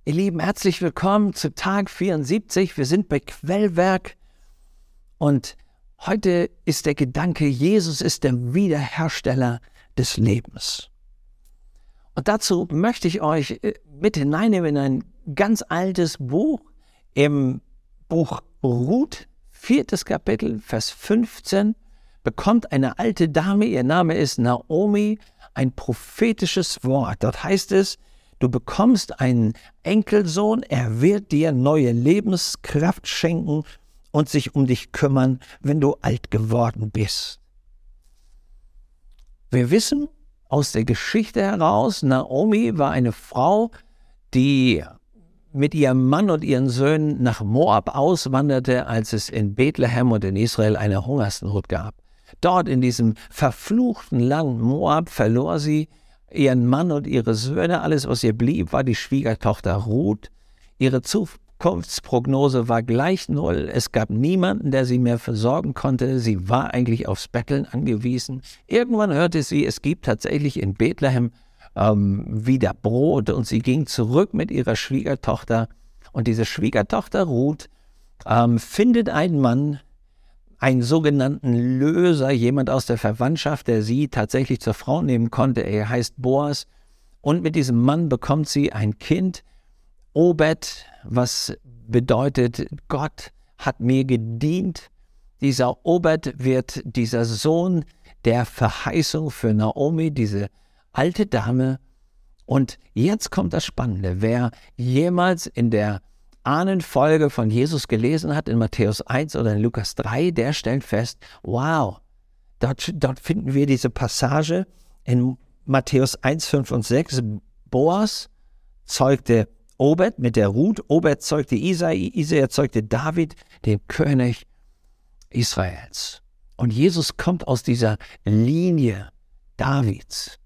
Ihr Lieben, herzlich willkommen zu Tag 74. Wir sind bei Quellwerk und heute ist der Gedanke, Jesus ist der Wiederhersteller des Lebens. Und dazu möchte ich euch mit hineinnehmen in ein ganz altes Buch, im Buch Ruth, 4. Kapitel, Vers 15, bekommt eine alte Dame, ihr Name ist Naomi, ein prophetisches Wort. Dort heißt es, du bekommst einen Enkelsohn, er wird dir neue Lebenskraft schenken und sich um dich kümmern, wenn du alt geworden bist. Wir wissen aus der Geschichte heraus, Naomi war eine Frau, die mit ihrem Mann und ihren Söhnen nach Moab auswanderte, als es in Bethlehem und in Israel eine Hungersnot gab. Dort in diesem verfluchten Land Moab verlor sie ihren Mann und ihre Söhne. Alles, was ihr blieb, war die Schwiegertochter Ruth. Ihre Zukunftsprognose war gleich null. Es gab niemanden, der sie mehr versorgen konnte. Sie war eigentlich aufs Betteln angewiesen. Irgendwann hörte sie, es gibt tatsächlich in Bethlehem wieder Brot, und sie ging zurück mit ihrer Schwiegertochter. Und diese Schwiegertochter Ruth findet einen Mann, einen sogenannten Löser, jemand aus der Verwandtschaft, der sie tatsächlich zur Frau nehmen konnte. Er heißt Boas. Und mit diesem Mann bekommt sie ein Kind, Obed, was bedeutet, Gott hat mir gedient. Dieser Obed wird dieser Sohn der Verheißung für Naomi, diese alte Dame. Und jetzt kommt das Spannende. Wer jemals in der Ahnenfolge von Jesus gelesen hat, in Matthäus 1 oder in Lukas 3, der stellt fest, wow, dort finden wir diese Passage in Matthäus 1, 5 und 6. Boas zeugte Obed mit der Ruth, Obed zeugte Isai, Isai zeugte David, den König Israels. Und Jesus kommt aus dieser Linie Davids.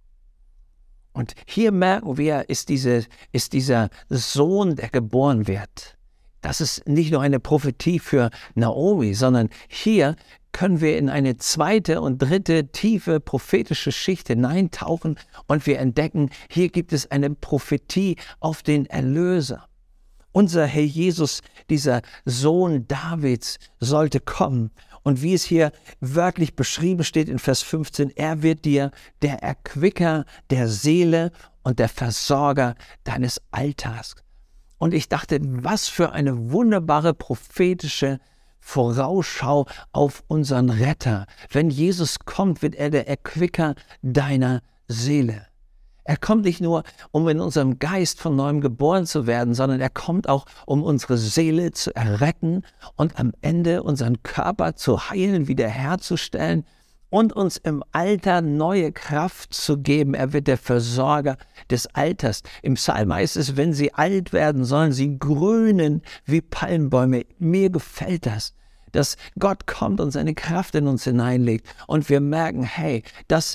Und hier merken wir, ist dieser Sohn, der geboren wird. Das ist nicht nur eine Prophetie für Naomi, sondern hier können wir in eine zweite und dritte tiefe prophetische Schicht hineintauchen und wir entdecken, hier gibt es eine Prophetie auf den Erlöser. Unser Herr Jesus, dieser Sohn Davids, sollte kommen. Und wie es hier wörtlich beschrieben steht in Vers 15, er wird dir der Erquicker der Seele und der Versorger deines Alters. Und ich dachte, was für eine wunderbare prophetische Vorausschau auf unseren Retter. Wenn Jesus kommt, wird er der Erquicker deiner Seele. Er kommt nicht nur, um in unserem Geist von neuem geboren zu werden, sondern er kommt auch, um unsere Seele zu erretten und am Ende unseren Körper zu heilen, wiederherzustellen und uns im Alter neue Kraft zu geben. Er wird der Versorger des Alters. Im Psalm heißt es, wenn sie alt werden, sollen sie grünen wie Palmbäume. Mir gefällt das, dass Gott kommt und seine Kraft in uns hineinlegt und wir merken, hey, das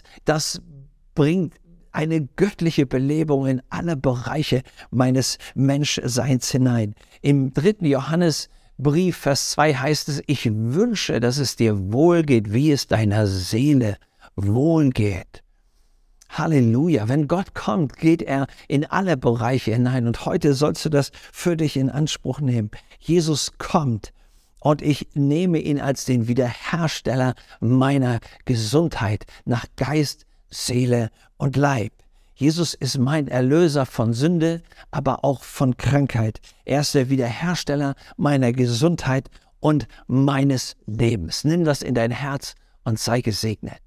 bringt eine göttliche Belebung in alle Bereiche meines Menschseins hinein. Im 3. Johannesbrief, Vers 2 heißt es, ich wünsche, dass es dir wohlgeht, wie es deiner Seele wohlgeht. Halleluja, wenn Gott kommt, geht er in alle Bereiche hinein und heute sollst du das für dich in Anspruch nehmen. Jesus kommt und ich nehme ihn als den Wiederhersteller meiner Gesundheit nach Geist, Seele und Leib. Jesus ist mein Erlöser von Sünde, aber auch von Krankheit. Er ist der Wiederhersteller meiner Gesundheit und meines Lebens. Nimm das in dein Herz und sei gesegnet.